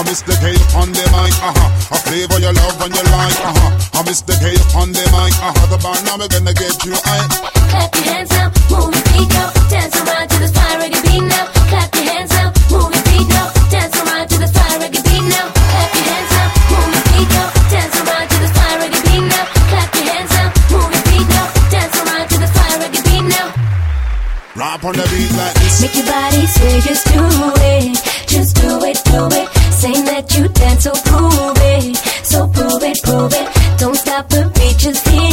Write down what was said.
Mr. K on the mic, I flavor your love and your like, I Mr. K on the mic, the bar now we're gonna get you high. Clap your hands now, move your feet now, dance around to this fire reggae beat now. Clap your hands now, move your feet now, dance around to this fire reggae beat now. Clap your hands now, move your feet now, dance around to this fire reggae beat now. Clap your hands now, move your feet now, dance around to this fire reggae beat now. Rap on the beat like this. Make your body sway, just do it, just do it, do it. Saying that you dance, so prove it, so prove it, prove it. Don't stop the beat, just hit